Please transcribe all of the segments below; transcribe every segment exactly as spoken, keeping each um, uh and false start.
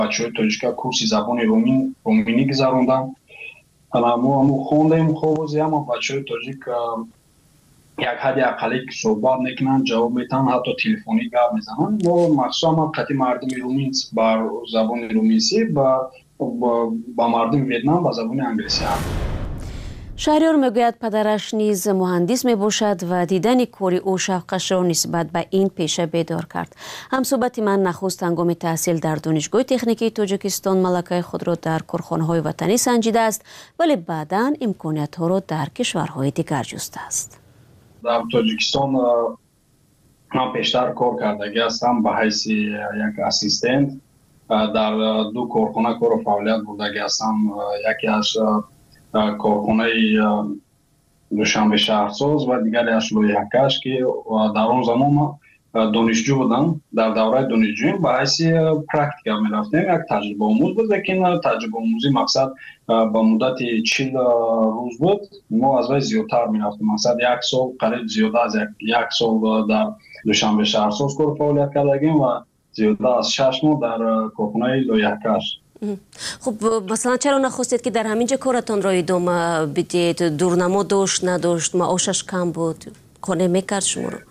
بچه‌های تاجیک کورس زبان رومین رومینی گذروندم. ما هم خوندیم خوب از اما بچه‌های تاجیک یک حد اقلی که صحبت میکنن جواب میتن حتی تلفنی گپ میزنن. ما مخصوصا ما قطعی مردم رومین بر زبان رومینسی با با مردم ویتنام با زبان انگلیسی هم. شهریار میگوید پدرش نیز مهندس می باشد و دیدن کاری او شوقش را نسبت به این پیشه بیدار کرد. هم صحبت من نخست هنگام تحصیل در دانشگاه تکنیکی تاجیکستان ملکه خود را در کارخانه‌های وطنی سنجیده است، ولی بعداً امکانات ها را در کشورهای دیگر جسته است. در تاجیکستان من پیشتر کار کردگی هستم به حیث یک اسیستنت در دو کارخانه کار و فعالیت بودگی هستم. یکی از کارخانه دوشنبه شهرساز و دیگری از لویحکش که در اون زمان دانشجو بودم. در دوره دانشجویی به حیث پرکتیکال می رفتیم. یک تجربه آموز بود، لیکن تجربه آموزی مقصد با مدت چهل روز بود. ما از وی زیادتر می رفتیم، مقصد یک سال قریب زیاده از یک سال در دوشنبه شهرساز کار فعالیت کردیم و زیاده از شش ماه در کارخانه لویحکش. خب مثلا چرا نخواستید که در همینجا کارتان را ادامه بدید؟ دورنما داشت نداشت؟ معاشش کم بود؟ خانه میکرد شما رو؟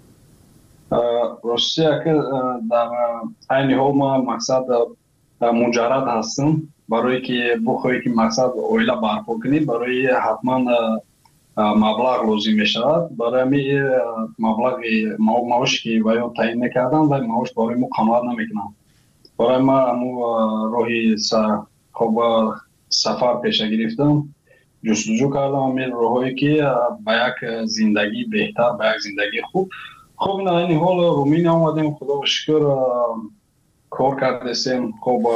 راستیه که در این حال ما مقصد مجرد هستم برای که بخواهی که مقصد اویله برپا کنید برای حتما مبلغ لازم می شود. برای می مبلغ معاش که باید تعیین میکردن و معاش برای ما قناعت نمیکنم. برای ما امو راهی خوب سفر پیشه گرفتم، جستجو کردم امیر راهی که به یک زندگی بهتر، به یک زندگی خوب خوب نه این حال رومین آمدیم. خدا و شکر کار کردیم. خوب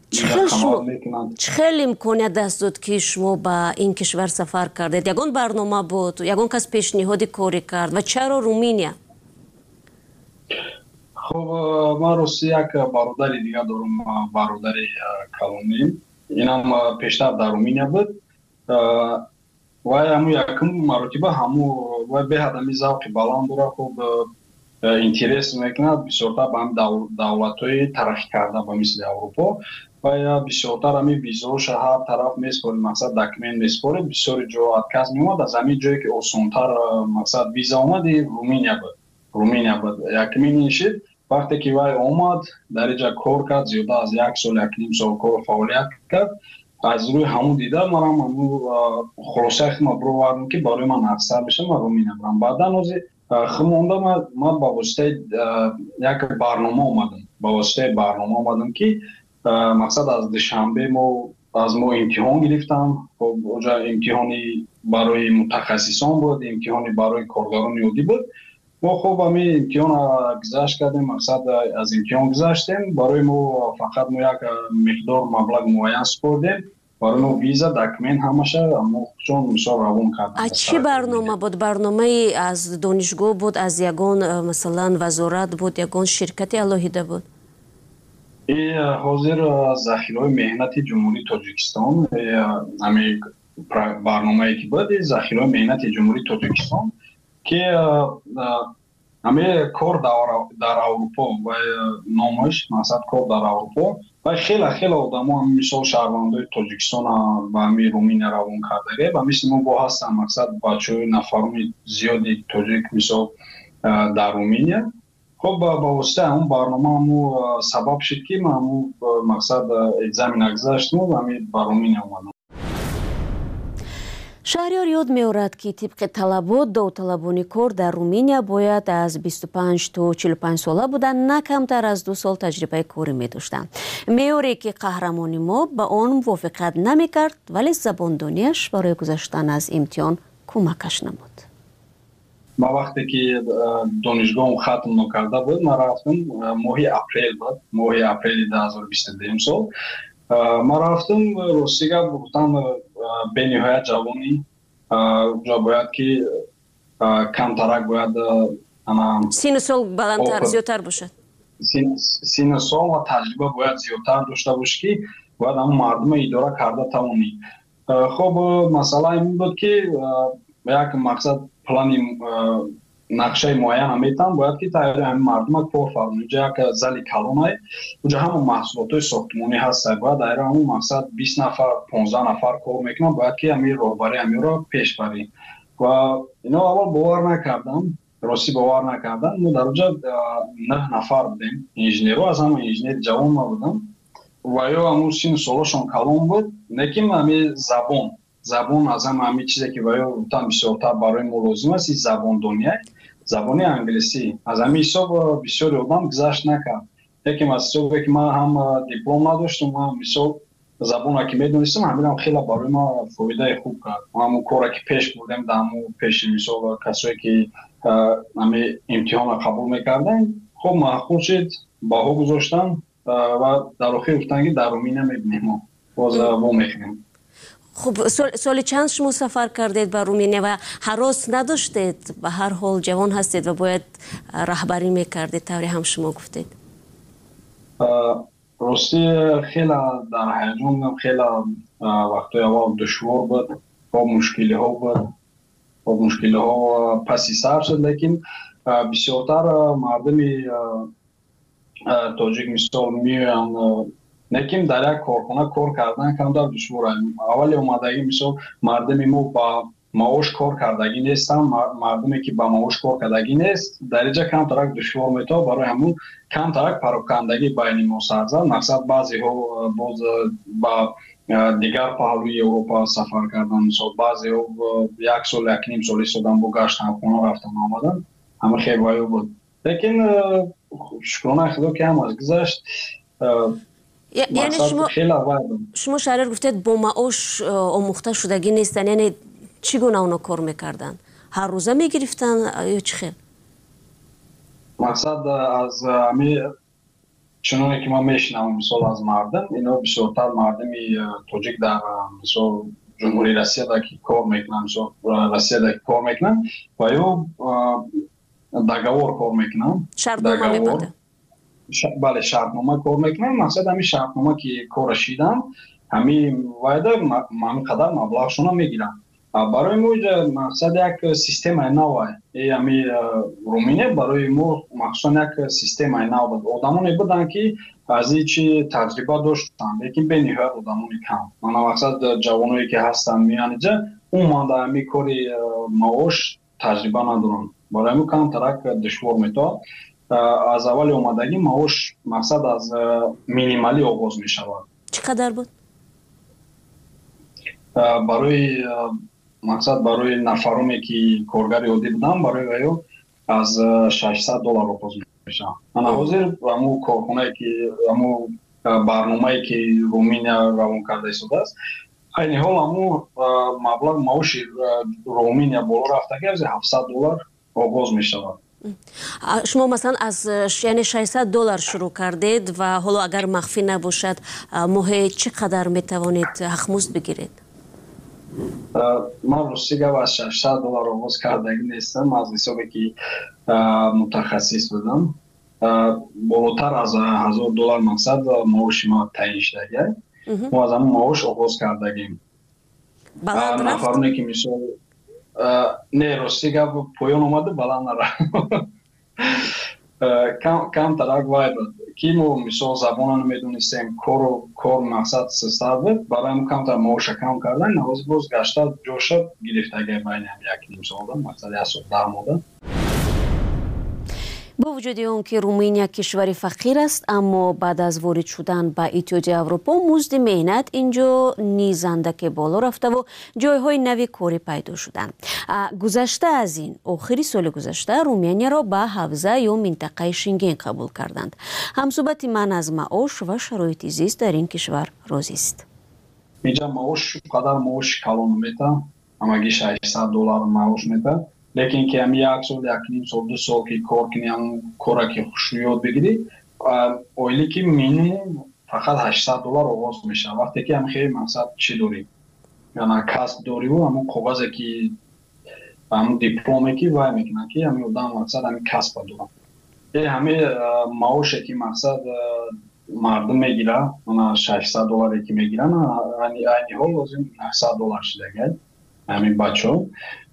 چخیل امکانیت دست داد که شما به این کشور سفر کردید؟ یگان برنامه بود؟ یگان کس پیشنهاد کاری کرد؟ و چرا رومینیا؟ خب ما روسی یک برادر دیگه دارم، برادر کلونی. این هم پیشتر در رومینیا بود و همو یکم مراتبه همو و به هدمی زوقی بلند داره. خوب اینترس میکند بسیارتر به هم دولت های ترقی کرده به مثل اروپا و بسیارتر همی ویزاش هر طرف میسپارید، مقصد دکمنت میسپارید. بسیار جا کس میمود از همین جایی که آسانتر مقصد ویزا آمدی رومینیا بود. رومینیا بود یکمین نشید. وقتی که وای آمد در اینجا کار کرد، زیاده از یک سال یک نیم سال کار فعالیت کرد. از روی همون دیده من هم همون خلاصه خیلی برو که برای من افسر بشم و رومینیا برم. بعدا از خمونده من ما با واسطه یک برنامه آمدم با واسطه برنامه آمدم که مقصد از دوشنبه ما از ما امتحان گرفتم. خب اونجا امتحانی برای متخصصان بود، امتحانی برای کارگران عادی بود. ما خوب همین امتحان گذشت کردیم، مقصد از امتحان گذشتیم. برای ما فقط ما یک مقدار مبلغ معین سپردیم. برای ما ویزا دکمنت همشه ما چون مثال روان کردیم. از چی برنامه بود؟ برنامه از دانشگاه بود، از یگان مثلا وزارت بود، یگان شرکتی الهیده بود؟ این حاضر ذخیره مهنت جمهوری تاجیکستان، همین برنامه که بود ذخیره مهنت جمهوری تاجیکستان که همه کار در اروپا و نامش مقصد کار در اروپا و خیلی خیلی آدم ها مثل شهروندای تاجیکستان و همین رومینیا روان کرده و مثل ما با هستن مقصد بچه های نفرمی زیادی تاجیک مثل در رومینیا. خب با واسطه همون برنامه همون سبب شد که ما همون مقصد اگزامین اگذاشتم و همین با رومینیا اومدم. شهریار یاد می‌آورد که طبق طلبات داوطلبانه کار در رومینیا باید از بیست و پنج تا چهل و پنج ساله بودن، نه کمتر از دو سال تجربه کاری می‌داشتند. معیاری که قهرمان ما به آن موافقت نمی‌کرد، ولی زباندانیش برای گذشتن از امتحان کمکش نمود. ما وقتی که دانشگاه ختم نکرده بود ما رفتم ماه اپریل بود، ماه اپریل دو هزار و بیست و دو سال ما رفتم روسیه. گفتم به نهایت جوانی جا باید که کمترک باید سین سال بلندتر زیادتر باشد، سین سال و تجربه باید زیادتر داشته باشه که باید هم مردم اداره کرده توانی. خب مسئله این بود که یک مقصد پلان нақшаи муайяна метан бояд ки тайёри ҳамин мардума кор фармояд. инҷа як зали калонай уҷа ҳама маҳсулотҳои сохтмонӣ ҳаста. бояд айра ҳамун мақсад бист нафар понздаҳ нафар кор мекунанд. бояд ки ҳамин роҳбари ҳаминро пеш барӣ. ва ино аввал бовар накардам, ростӣ бовар накардам. мо дар уҷа нӯҳ нафар будем инженерҳо, аз ҳама инженери ҷавон ма будам ва ё ҳамун сину солашон калон буд, лекин ҳамин забон забон аз ҳама ҳамин чизе ки ва ё гуфтам бисёртар барои мо лозим аст ин забондония, забони англисӣ. аз ҳамин ҳисоб бисёри одам гузашт накард. лекин аз ҳисобе ки ман ҳам диплом надоштам, ҳам мисол забона ки медонистам, ҳаминам хеле барои ман фоидаи хуб кард. ҳамун коре ки пеш бурдем дар ҳамун пеши мисол касое ки ҳамин имтиҳонро қабул мекарданд, хуб маъқул шуд, баҳо гузоштам ва дар охир гуфтанд ки дар Руминия мебинем, мо боз вомехӯрем. خب سال چند شما سفر کردید به رومینیا و هراس نداشتید؟ به هر حال جوان هستید و باید رهبری میکردید، طوری هم شما گفتید. راستی خیلی در هیجان بودم، خیلی وقتی اول دشوار بود، با مشکلی ها بود، با مشکلی ها پسی سر شد. لیکن بسیارتر مردمی تاجیک مثال میان لیکن در یک کارخانه کار کردن کمتر دشوار است. اولی اومدگی مثال مردمی ما با معاش کار کردگی نیستن، مردمی که با معاش کار کردگی نیست درجه کمتر دشوار میتا، برای همون کمتر پراکندگی بین ما سرزد. مقصد بعضی ها باز با دیگر پهلوی اروپا سفر کردن، مثال بعضی ها یک سال یک نیم سالی شدن با گشتن خونه رفتن آمدن، همه خیلی وایو بود. لیکن شکرانه خدا که هم از گذشت. یعنی شما شما شهریار گفتید با معاش آموخته شدگی نیستن، یعنی چگونه اونا کار میکردن؟ هر روزه میگرفتن یا چی خیل؟ مقصد از همی چنانه که ما میشنم مثال از مردم، اینا بسیارتر مردمی تاجیک در مثال جمهوری روسیه دا که کار میکنن، مثال روسیه دا که کار میکنن و یا دگوار کار میکنن. شرطنامه میبنده؟ بله شرطنامه کار میکنن. مقصد همین شرطنامه که کار شیدن همین وایده همین قدر مبلغشون هم میگیرن. برای ما مقصد یک سیستم نوه همین رومینه برای ما مخصوصا یک سیستم نوه بود. آدمانی بودن که از هیچی تجربه داشتن، لیکن به نهایت آدمانی کم. من مقصد جوانایی که هستن میان اینجا اون مانده همین کاری معاش تجربه ندارن، برای ما کم ترک دشوار میتا. از اول اومدگی معاش مقصد از مینیمالی آغاز می شود. چقدر بود؟ برای مقصد برای نفرامی که کارگر عادی بودن برای ویو از ششصد دلار آغاز می شود. من حاضر همون کارخانه که همون برنامه‌ای که رومینیا روان کرده شده است، این حال همون مبلغ معاش رومینیا بالا رفته از هفتصد دلار آغاز می شود. شما مثلا از یعنی ششصد دلار شروع کردید و حالا اگر مخفی نباشد ماهی چقدر میتوانید حقمزد بگیرید؟ من راستی گفت از ششصد دلار آغاز کردگی نیستم، از حسابی که متخصص بودم بالاتر از هزار دلار مقصد معاش ما تعیین شده. ما از همون معاش آغاز کردگیم. بلند رفت؟ نفرونی که مثال نه راستی گفت پایان اومده بلند نرفت. کم کم ترک وای بود که ما مثال زبان نمیدونستیم کار کار مقصد سستر بود، برای ما کم تر معاش کم کردن نواز باز گشته جور شد گرفتگی بین هم یک نیم سال ده مقصد یک سال ده ماه. با وجود اون که رومینیا کشوری فقیر است، اما بعد از وارد شدن به اتحادیه اروپا مزد مهنت اینجا نیز اندک بالا رفته و جایهای نوی کاری پیدا شدن. گذشته از این آخری سال گذشته رومینیا را به حوزه یا منطقه شنگن قبول کردند. همصحبت من از معاش و شرایط زیست در این کشور راضی است. اینجا معاش قدر معاش کلان میته، همگی ششصد دلار معاش میته. لیکن که هم یک سال، یک نیم سال، دو سال که کار کنی هم کار که خوش یاد بگیری، اولی که مینیمم فقط هشتصد دلار آغاز میشه. وقتی که هم خیلی مقصد چی داری؟ یعنی کسب داری و همون کاغذی که همون دیپلومی که وای میکنن که همین آدم مقصد همین کسب دارن. این همه معاشی که مقصد مردم میگیره، من ششصد دلاری که میگیرن، اینی حال لازم نهصد دلار شده گل همین بچه ها.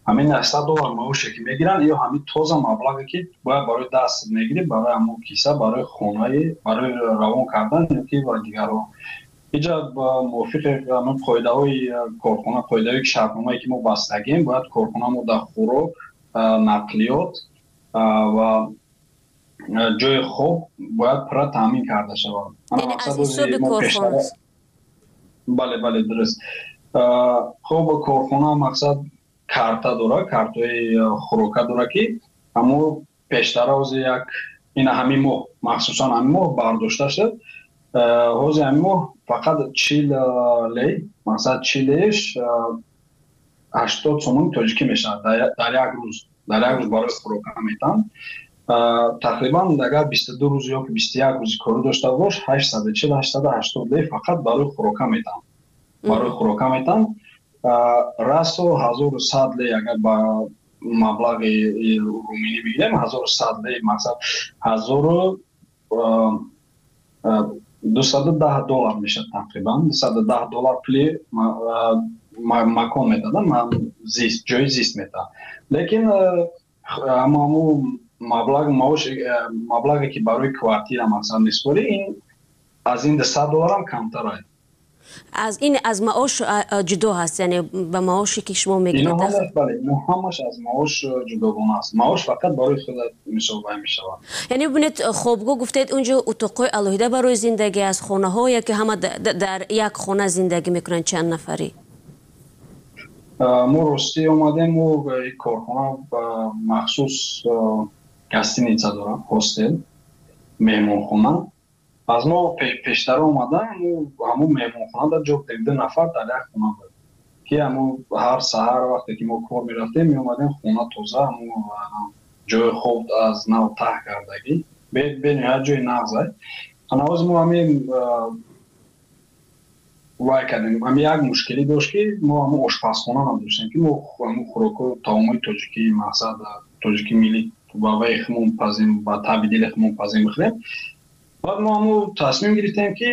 همین هشتصد دلار معاشی که میگیرن یا همین توزا مبلغی که باید برای دست میگیری برای همون کیسه برای خونه برای روان کردن یا که برای دیگر رو اینجا با موافق همون قاعده های کارخانه قاعده های شرطنامه‌ای که ما بستگیم باید کارخانه ما در خوراک نقلیات و جای خوب باید پر تامین کرده شود. یعنی از حساب کارخانه. بله بله درست. خب کارخانه مقصد کارتا داره، کارتای خوراک داره که همو پیشتر از یک این همین ماه مخصوصا همین ماه برداشته شد. از همین ماه فقط چهل لی مقصد چهلش هشتاد سومون تاجیکی میشه در یک روز در یک روز برای خوراک میتن. تقریبا اگر بیست و دو روز یا بیست و یک روز کار داشته باش هشتصد و چهل هشتصد و هشتاد لی فقط برای خوراک میتن برای خوراک میتن. راست و هزار و صد لی اگر با مبلغ رومینی بگیریم هزار و صد لی مقصد هزار و دویست و ده دلار میشه تقریبا دویست و ده دلار پلی مکان میدادن زیست جای زیست میدادن. لیکن اما مبلغ معاش مبلغی که برای کوارتیر مثلا میسپاری این از این دویست دلار هم کمتر است. از این از معاش جدا هست یعنی به معاشی که شما میگید اینا هم بله همش از معاش جداگانه است. معاش فقط برای خود مسابقه میشه. یعنی ببینید خوابگاه گفتید اونجا اتاقای الهیده برای زندگی از خانه ها یا که همه در یک خانه زندگی میکنن چند نفری؟ ما راستی اومدیم و کارخانه مخصوص گستینیڅه داره هاستل مهمانخانه. از ما پیشتر اومدن همون مهمانخانه در جا ده نفر در یک خانه بود که همون هر سحر وقتی که ما کار میرفتیم می اومدیم خانه تازه همون جای خوب از نو ته کردگی به نهایت جای نغزه. هنوز ما همین وای کردیم همین یک مشکلی داشت که ما همون آشپزخانه هم داشتیم که ما همون خوراک و طعامای تاجیکی مقصد تاجیکی ملی با وای خمون پزیم با تبدیل خمون پزیم بخوریم. بعد ما همون تصمیم گرفتیم که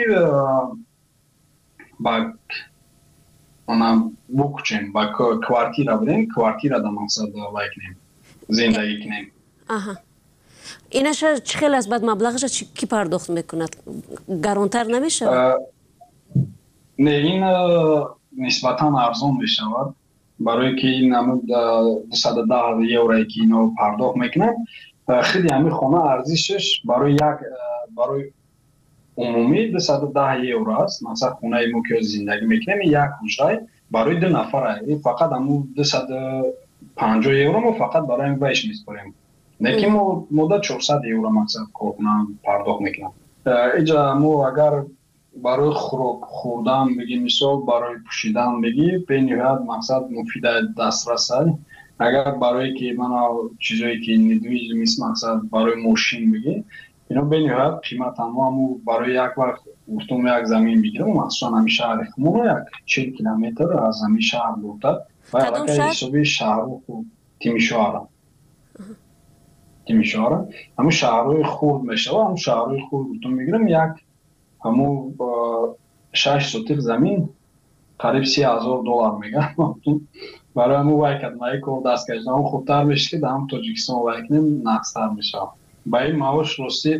با اونم بکچیم با کوارتیر بریم کوارتیر در مقصد وای کنیم زندگی کنیم. آها اینش چه خیلی از بعد مبلغش کی پرداخت میکند؟ گرانتر نمیشه؟ نه این نسبتا ارزان میشود برای که این هم دویست و ده یورویی که اینو پرداخت میکنن خیلی همین خانه ارزشش برای یک برای عمومی دویست و ده یورو است. مثلا خونه ما که زندگی میکنیم یک حجره برای دو نفر فقط همون دویست و پنجاه یورو ما فقط برای این ویش میسپاریم. لیکن ما مدت چهارصد یورو مثلا کارخانه پرداخت میکنم. اینجا ما اگر برای خوراک خوردن بگی مثال برای پوشیدن بگی به نهایت مقصد مفید دسترس است. اگر برای که من چیزایی که ندویج میس مقصد برای ماشین بگی اینا به نهایت قیمت همو برای یک وقت گفتم یک زمین بگیرم مخصوصا همین شهر خمون یک چهل کیلومتر از همین شهر دورتر و علاقه حسابی شهر و تیمیشوارا تیمیشوارا همون شهرهای خورد میشه و همون شهرهای خورد گفتم میگیرم یک همون شش سوتیق زمین قریب سی هزار دلار میگن برای همون وای کدمایی که دست کشیدن هم خوبتر میشه که در هم تاجیکستان وای کنیم نقصتر میشه. با این معاش راستی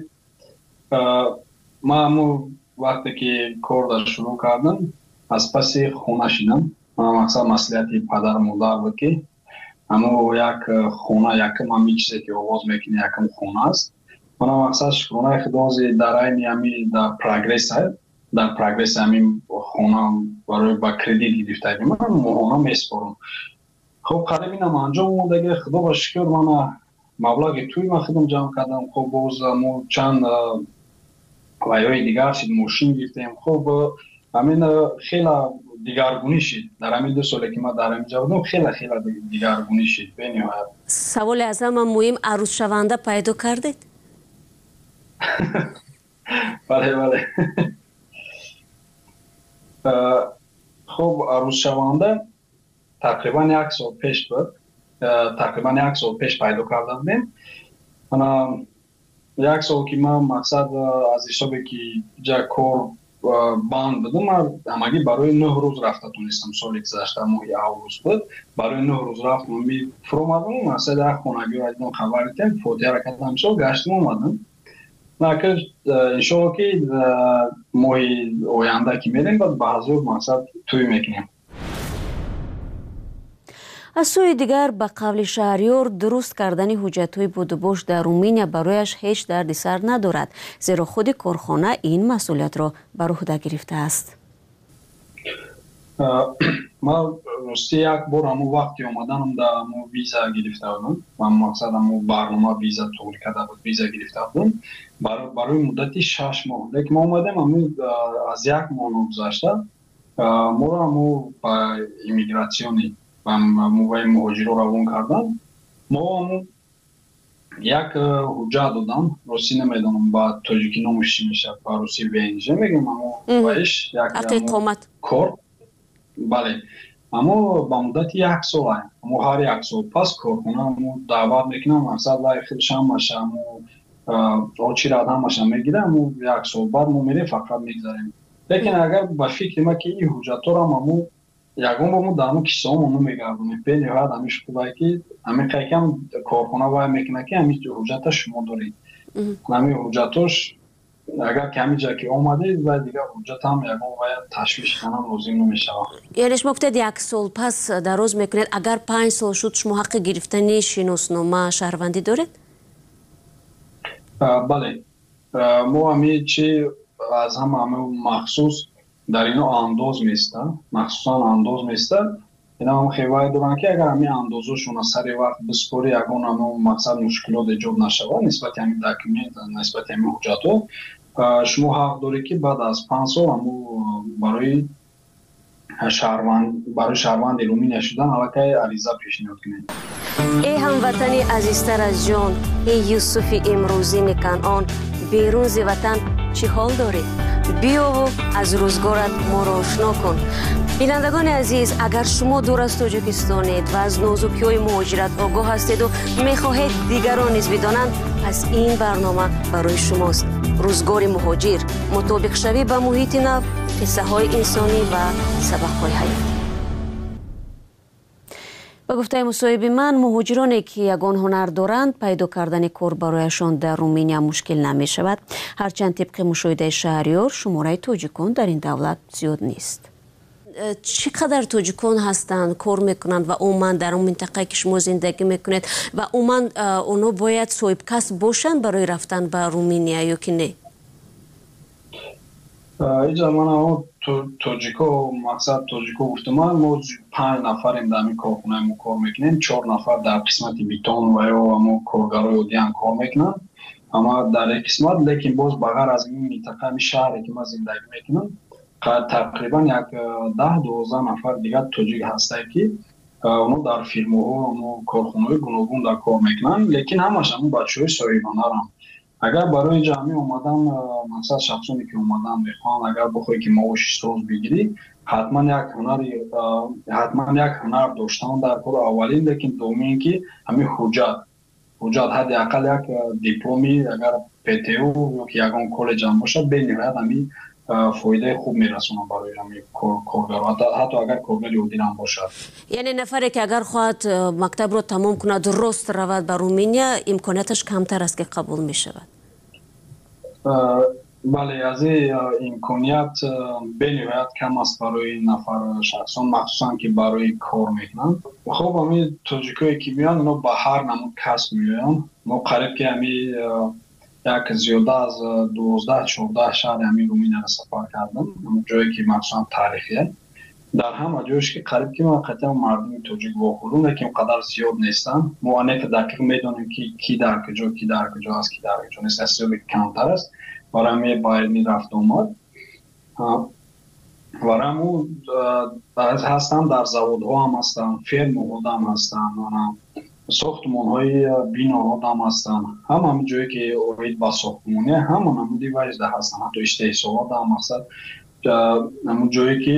ما همون وقتی که کار در شروع کردم از پسی خونه شدم. من مقصد مسئولیتی پدر مادر بود که همون یک خونه یکم همی چیزی که آواز میکنه یکم خونه است. من مقصد شکرانه خدازی در این همی در پروگرس هست در پروگرس همی خونه برای با کردیت گرفته من ماهانه میسپارم. خب قریب اینم انجام اومده خدا با شکر من مبلغ توی من خودم جمع کردم. خب باز ما چند وایای دیگر شد ماشین گرفتیم. خب همین خیلی دیگرگونی شد در همین دو سالی که ما در اینجا بودم خیلی خیلی دیگرگونی شد به نهایت. سوال از هم مهم عروس شونده پیدا کردید؟ بله بله. خب عروس شونده تقریبا یک سال پیش بود. تقریبا یک سال پیش پیدا کرده بودیم. من یک سال که من مقصد از حسابی که جا کار банд будам. Амаги барои нӯҳ рӯз рафта тунистам. Соли гузашта моҳи август буд. Барои нӯҳ рӯз рафтам. Ми фуром омадам. Масъала як хонагӣ айдам хабар дидем. Фотиҳа кардам. Шо гаштим омадам. Накр иншоалло ки моҳи оянда ки мерем бад ба ҳазор мақсад тӯй мекунем. аз сӯи дигар ба қавли шаҳрёр дуруст кардани ҳуҷҷатҳои будубош дар Румыния барояш ҳеҷ дарди сар надорад, зеро худи корхона ин масъулиятро бар уҳда гирифтааст. ман рости як бор ҳамо вақти омаданам да ҳамо виза гирифта будам. ман мақсад ҳамо барнома виза туғри карда буд, виза гирифта будам барои муддати шаш моҳ. лекин мо омадем ҳамо аз як моҳ гузашта моро ҳамо ба иммигратсиони муваи муҳоҷиро равон кардан. мо як ҳуҷҷат додам, рости намедонам ба тоҷикӣ номаш чӣ мешавад, ба русӣ ВНЖ мегӯям. ҳамо баиш як иқомат кор. бале аммо ба муддати як сол ай аммо ҳар як сол пас корхона мо даъват мекунам, мақсад вай худаш ҳамаша аммо очирад ҳамаша мегирам. аммо як сол баъд мо мерем фақат мегзарем. лекин агар ба фикри ма ки ин ҳуҷҷатҳоро аммо ягон бор мо дар мо киссаҳомо намегардонем. бениҳоят ҳамиш худае ки ҳамин қайкам корхона вай мекунад ки ҳамин ҳуҷҷата шумо доред. ҳамин ҳуҷҷатош агар ки ҳамин ҷа ки омадед вай дигар ҳуҷҷатам ягон вай ташвиш канам лозим намешавад. яъне шумо гуфтед як сол пас дароз мекунед. агар панҷ сол шуд шумо ҳаққи гирифтани шиноснома шаҳрвандӣ доред? бале мо ҳамин чи аз ҳама ҳамин махсус дар ино андоз места, махсусан андоз места. ина ҳам хевай доран ки агар ҳамин андозошона сари вақт биспори ягон ҳамин мақсад мушкилот эҷод нашавад нисбати ҳамин документ, нисбати ҳамин ҳуҷҷатҳо, шумо ҳақ доред ки баъд аз панҷ сол ҳамо барои шаҳрванд барои шаҳрванди Румыния шудан аллакай ариза пешниҳод кунед. эй ҳамватани азизтар аз ҷон, эй Юсуфи имрӯзини Канъон, берун зи ватан чӣ ҳол доред? биёву аз рӯзгорат моро ошно кун. бинандагони азиз, агар шумо дур аз Тоҷикистонед ва аз нозукиҳои муҳоҷират огоҳ ҳастеду мехоҳед дигарон низ бидонанд, пас ин барнома барои шумост. рӯзгори муҳоҷир, мутобиқшавӣ ба муҳити нав, қиссаҳои инсонӣ ва сабақҳои ҳаёт. ба гуфтаи мусоҳиби ман, муҳоҷироне ки ягон ҳунар доранд, пайдо кардани кор барояшон дар Румыния мушкил намешавад. ҳарчанд тибқи мушоҳидаи Шаҳрёр, шумораи тоҷикон дар ин давлат зиёд нест. чӣ қадар тоҷикон ҳастанд, кор мекунанд ва умуман дар он минтақае ки шумо зиндагӣ мекунед ва умуман онҳо бояд соҳибкасб бошанд барои рафтан ба Румыния ё ки не? иҷа ман ҳамо тоҷико мақсад тоҷико гуфтам, мо панҷ нафарем дар ҳамин корхонаи мо кор мекунем. чор нафар дар қисмати битон ва ё ҳамо коргарои оддиам кор мекунанд. ама дар ин қисмат, лекин боз ба ғайр аз ин минтақаи ин шаҳре ки ман зиндагӣ мекунам, тақрибан як даҳ дувоздаҳ нафар дигар тоҷик ҳастае ки онҳо дар фирмаҳо ҳамо корхонаҳои гуногун дар кор мекунанд, лекин ҳамаш ҳамо бачаҳои соҳибонаранд. агар барои инҷа ҳамин омадан мақсад шахсоне ки омадан мехоҳанд, агар бихоҳӣ ки маоши соз бигирӣ, ҳатман як ҳунари ҳатман як ҳунар доштан дар кор аввалин, лекин дуввумин ки ҳамин ҳуҷҷат ҳуҷҷат ҳадди ақал як дипломи агар ПТУ ё ки ягон коллеҷ ҳам бошад, бениҳоят ҳамин фоидаи хуб мерасонад барои ҳамин коргаро, ҳатто агар коргари оддӣ ҳам бошад. яъне нафаре ки агар хоҳад мактабро тамом кунад, рост равад ба Румыния, имконияташ камтар аст ки қабул мешавад? бале, аз ин имконият бениҳоят кам аст барои нафар шахсон, махсусан ки барои кор мекунанд. хуб, ҳамин тоҷикое ки меоянд, ино ба ҳар намуд касб меоянд. мо қариб ки ҳамин як зиёда аз дувоздаҳ чордаҳ шаҳри ҳамин Румынияро сафар кардам, ҷое ки махсусан таърихие. дар ҳама ҷояш ки қариб ки ман қатъан мардуми тоҷик вохӯрдум, лекин қадар зиёд нестанд. мо анеқа дақиқ медонем ки ки дар куҷо ки дар куҷо аст, ки дар куҷо нест, асёби камтар аст. барами байни рафт омад вараму ҳастанд, дар заводҳо ҳам ҳастанд, фермаҳо ҳам ҳастанд, сохтмонҳои биноҳо ҳам ҳастанд. ҳама ҳамин ҷое ки оид ба сохтмоне ҳама намуди ваҷда ҳастанд, ҳатто истеҳсолот ҳам мақсад ҳамин ҷое ки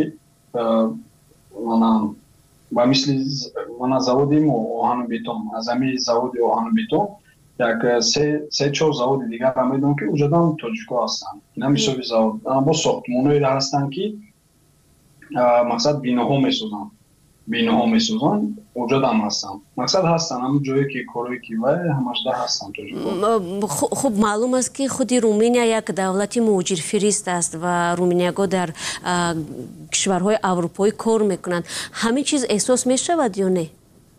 ба мисли мана заводи мо оҳану бетон, аз ҳамин заводи оҳану бетон як се чор заводи дигар ҳам медонам ки уҷодан тоҷико ҳастанд. Ина мисоби завод бо сохтмонҳое ҳастанд ки мақсад биноҳо месозанд. Биноҳо месозанд, уҷод ҳам ҳастанд. Мақсад ҳастанд ҳамон ҷое ки корое ки вай ҳамашда ҳастанд тоҷико. хуб маълум аст ки худи Румыния як давлати муҳоҷирфирист аст ва румынияго дар кишварҳои аврупоӣ кор мекунанд. ҳамин чиз эҳсос мешавад ё не?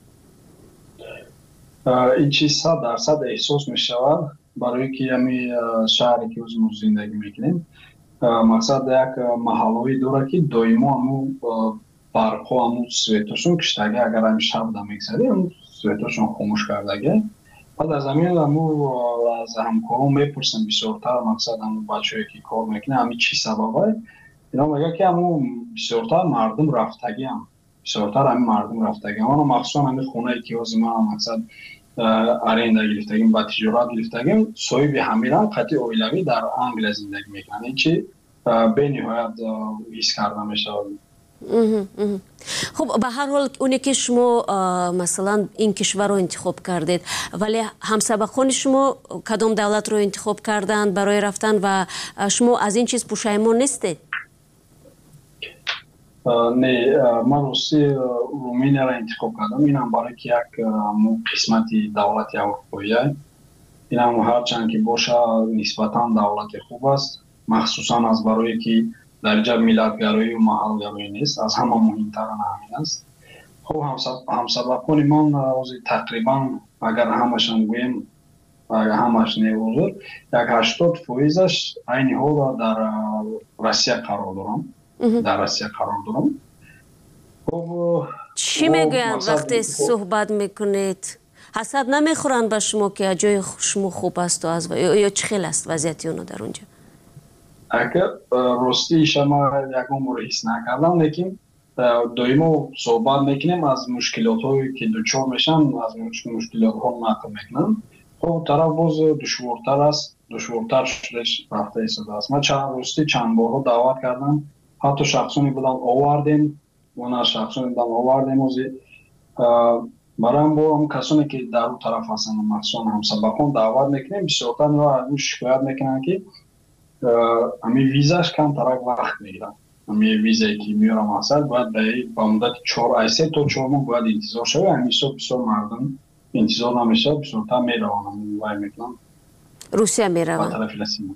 ин чиз сад дарсад эҳсос мешавад барое ки ҳами шаҳре ки ӯзи мо зиндагӣ мекунем. Мақсад як маҳаллое дорад ки доимо ҳамо барқҳо ҳамо светошон киштаги агар ҳами шабда мегзари ҳамо светошон хомӯш кардаги. Баъд аз ҳамин ҳамо аз ҳамкорон мепурсем бисёртар мақсад ҳамо бачае ки кор мекунем ҳами чӣ сабабай. Ино мегӯяд ки ҳамо бисёртар мардум рафтагиам. бисёртар ҳами мардум рафтагиам. Ано махсусан ҳами хонаи ки ҳозир ман мақсад аренда гирифтагим ба тиҷорат гирифтагим соҳиби ҳамирам қатъи оилавӣ дар Англия зиндагӣ мекунам. Ин чи бениҳоят ҳис карда мешавад. хуб ба ҳар ҳол оне ки шумо масалан ин кишварро интихоб кардед вале ҳамсабақони шумо кадом давлатро интихоб карданд барои рафтан ва шумо аз ин чиз пушаймон нестед? не ман рости Румынияро интихоб кардам. Инам барои ки як қисмати давлати аврупоӣ. Инам ҳарчанд ки боша нисбатан давлати хуб аст, махсусан аз барое ки дар ҷа миллатгароӣ ва маҳалгароӣ нест, аз ҳама муҳимтаран ҳамин аст. хуб ҳамсабақони ман ҳозир тақрибан агар ҳамашон гӯем агар ҳамаш не ҳозир як ҳаштод фоизаш айни ҳол дар Россия қарор дорам. дар Россия қарор дорам. чӣ мегӯянд вақте суҳбат мекунед? ҳасад намехӯранд ба шумо ки аҷои шумо хуб асту ё чӣ хел аст вазъияти онҳо дар он ҷо? Агар рости шама ягон бор ҳис накардам, лекин доимо суҳбат мекунем аз мушкилотҳое ки дучор мешаванд, аз мушкилотҳо нақл мекунам. хуб тараф боз душвортар аст, душвортар шудаш рафта истодааст. Ман чанд рости чанд борҳо даъват кардам, ҳатто шахсоне будам овардем, вона шахсоне будам овардем ӯзи барам бо ҳам касоне ки дар ӯ тараф ҳастанд, махсусан ҳамсабақон даъват мекунем. Бисёртар ӯ шикоят мекунанд ки ҳамин визаш камтарак вақт мегирад. ҳамин визае ки меёрам мақсад бояд ба муддати чор ай се то чор моҳ бояд интизор шавӣ. ҳамин ҳисоб бисёр мардум интизор намешавад, бисёртар мераванд вай мекунанд. русия мераванд. ба тарафи Россия.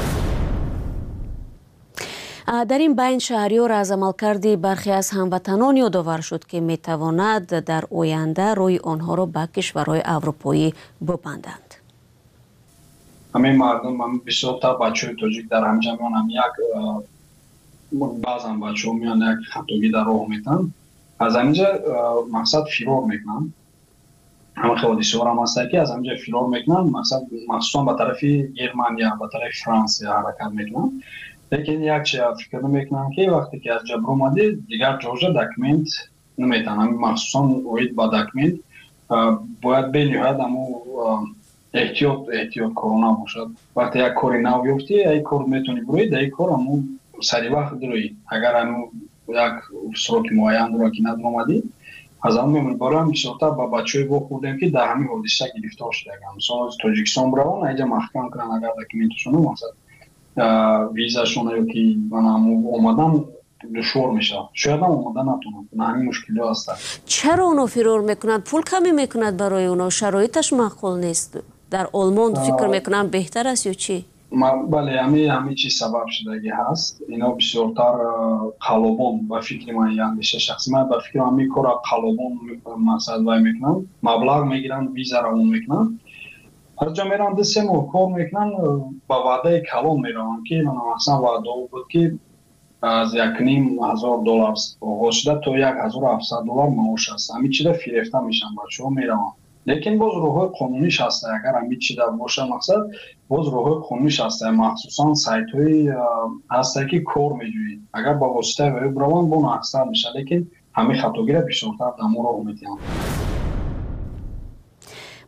дар ин байн шаҳриёр аз амалкарди бархе аз ҳамватанон ёдовар шуд ки метавонад дар оянда рӯи онҳоро ба кишварҳои аврупоӣ бубанданд. ҳамин мардум бисёртар бачаҳои тоҷик дар ҳамҷа меонам як баъзан бачаҳо меоянд як хатогӣ дар роҳ метаванд. аз ҳаминҷа мақсад фирор мекунанд. ҳама ҳодисаҳорам ҳаста ки аз ҳамҷа фирор мекунанд, мақсад махсусан ба тарафи Германия, ба тарафи Франсия ҳаракат мекунанд. лекин як чи фикр намекунам ки вақте ки аз ҷабр омадӣ дигар ҷоҷа документ наметавонам, махсусан оид ба документ бояд бениҳоят ҳамо эҳтиёт эҳтиёткорона бошад. вақте як кори нав ёфтӣ, ай кор метавонӣ бироӣ, дар ин кор ҳамо саривақт бироӣ. агар ҳамо як сроки муайян дора ки надромадӣ, аз ҳамон мемонӣ. бароям бисёртар ба бачаҳое вохӯрдем ки дар ҳамин ҳодиса гирифтор шудаганд. мисол аз Тоҷикистон бираванд, айҷа маҳкам кунанд агар документашон мақсад визашон ёки омадан душвор мешавад. шояд ҳам омада натонад. ҳамин мушкилиҳо ҳастанд. чаро онҳо фирор мекунанд? пул камӣ мекунад барои онҳо? шароиташ маъқул нест? дар олмон фикр мекунам беҳтар аст ё чӣ? бале ҳамин чиз сабаб шудагӣ ҳаст. ино бисёртар қалобон ба фикри ман андеша шахси ман ба фикри ҳамин кора қалобон мақсад вай мекунанд, маблағ мегиранд, виза равон мекунанд. аз ҷо мераванд ду се моҳ кор мекунанд, ба ваъдаи калон мераванд ки масалан ваъда буд ки аз як ним ҳазор доллар оғоз шуда то як ҳазор و ҳафтсад доллар маош аст. ҳамин чида фирефта мешаванд, бачаҳо мераванд. лекин боз роҳҳои қонуниш ҳаста. агар ҳамин чида боша мақсад боз роҳҳои қонуниш ҳаста, махсусан сайтҳои ҳаста ки кор меҷӯянд. агар ба воситаи веб раванд бо нақсдар мешавад, лекин ҳамин хатогира бисёртар дар мо роҳ медиҳанд.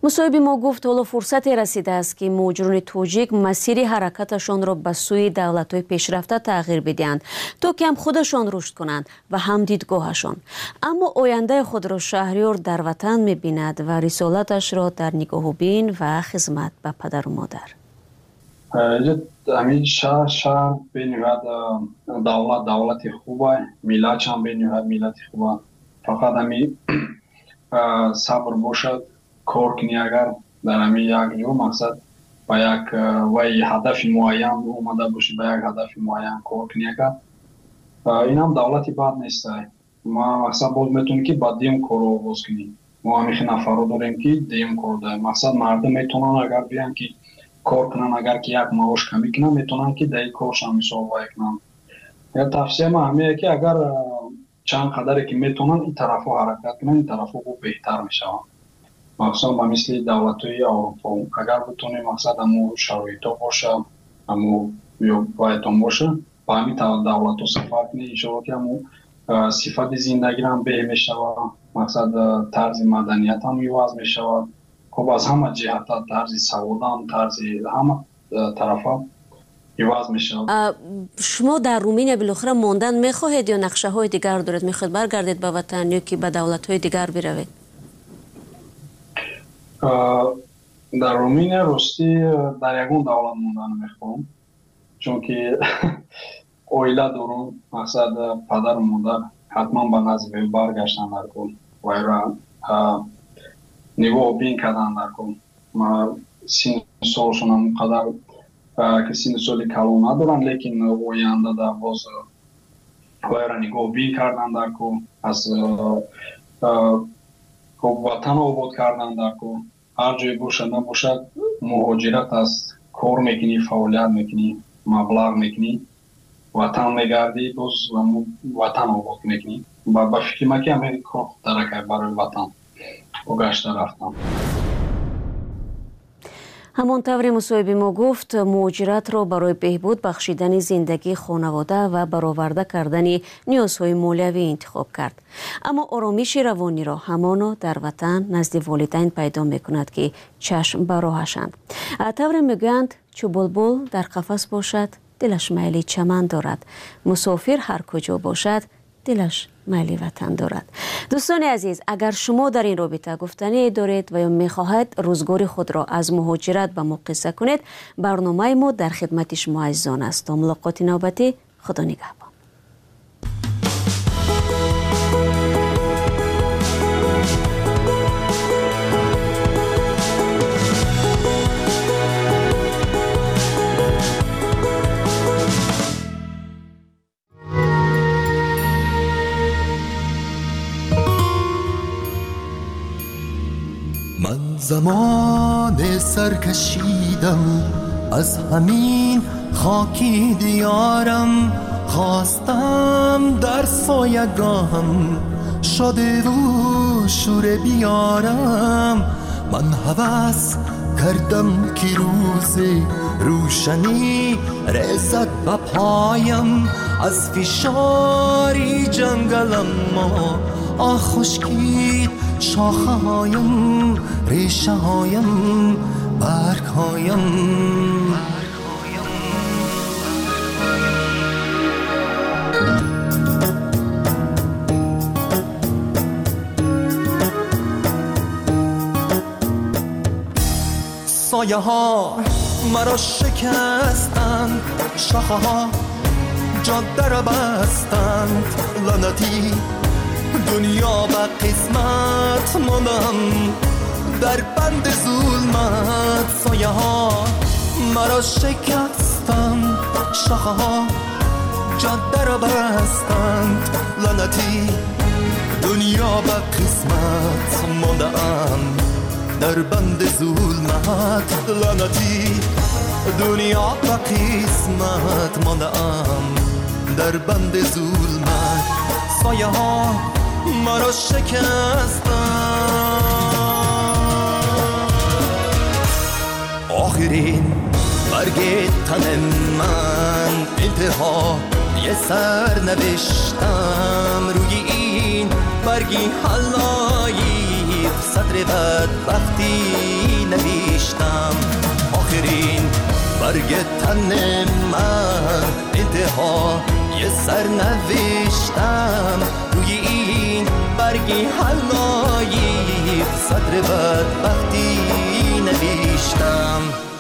مصاحبه ما گفت حالا فرصتی رسیده است که مهاجران تاجیک مسیر حرکتشان را به سوی دولت‌های پیشرفته تغییر بدهند تا که هم خودشان رشد کنند و هم دیدگاهشان. اما آینده خود را شهریار در وطن می‌بیند و رسالتش را در نگاه‌بین و خدمت به پدر و مادر. همین شهر شهر بینید دولت دولت خوبه، ملت هم بینید ملت خوبه. فقط همین صبر باشد، کار کنی. اگر در همین یک جو مقصد با یک وی هدف معین اومده باشی، با یک هدف معین کار کنی. اگر این هم دولتی بد نیست. ما مقصد باز میتونیم که با دیم کار رو باز کنیم. ما همیشه نفر داریم که دیم کار داریم. مقصد مردم میتونن اگر بیان که کار کنن، اگر که یک معاش کمی کنن میتونن که در کارش هم مثال وای کنن. یا تفسیر ما همه که اگر چند قدری که میتونن این طرف حرکت کنن، این طرف رو بهتر میشن. مخصوصا با مثل دولت‌های اروپا اگر بتونیم مقصد همو شرایطا باشه، همو بایدان باشه، با همین دولت رو سفر کنی ایشالا که همو صفت زندگی هم به میشود، مقصد طرز مدنیت هم یواز میشود. خب از همه جهت طرز سواد هم طرز همه طرف هم یواز میشود. شما در رومینیا بالاخره ماندن میخواهید یا نقشه های دیگر دارید؟ میخواهید برگردید به وطن یا که به دولت های دیگر بروید؟ در رومینیا راستی در یگون دولت موندن میخوام، چون که اویله دارم. مقصد پدر و مادر حتما به نزد برگشتن در کن و ایران نگاه بین کردن در کن. ما سین سالشون هم قدر که سین سالی کلو ندارن، لیکن اوینده در باز و ایران نگاه بین کردن در کن. از وطن آباد کردن در کن. هر جای باشد نباشد مهاجرت است، کار میکنی، فعالیت میکنی، مبلغ میکنی، وطن میگردی، باز وطن آباد میکنی. با فکر ما که همین کار درکه برای وطن و گشته رفتم. همانطور مصاحبه ما گفت مهاجرت را برای بهبود بخشیدن زندگی خانواده و برآورده کردن نیازهای مالیوی انتخاب کرد. اما آرامش روانی را همانا در وطن نزد والدین پیدا میکند که چشم به راهشند. طور میگویند چو بلبل در قفس باشد دلش میل چمن دارد، مسافر هر کجا باشد دلش میل وطن دارد. دوستان عزیز، اگر شما در این رابطه گفتنی دارید و یا میخواهید روزگار خود را از مهاجرت به ما قصه کنید، برنامه ما در خدمت شما عزیزان است. تا ملاقات نوبتی، خدا نگهبان. زمان سرکشیدم از همین خاکی دیارم، خواستم در سایگاهم شده و شور بیارم. من هوس کردم که روز روشنی رسد به پایم، از فشاری جنگلم ما آه خشکید شاخه هایم، ریشه هایم، برگ هایم. سایه ها مرا شکستند، شاخه ها جاده را بستند، لعنتی دنیا به قسمت ماندم در بند ظلمت. سایه ها مرا شکستند، شاخه ها جاده را بستند، لعنتی دنیا به قسمت ماندم در بند ظلمت. لعنتی دنیا به قسمت ماندم در بند ظلمت. سایه ها مرا شکستند. آخرین برگ تن من انتها یه سر نوشتم روی این برگی حلایی صدر بدبختی نوشتم. آخرین برگ تن من انتها یه سر نوشتم. روی این برگی حلایی صدر بدبختی نوشتم.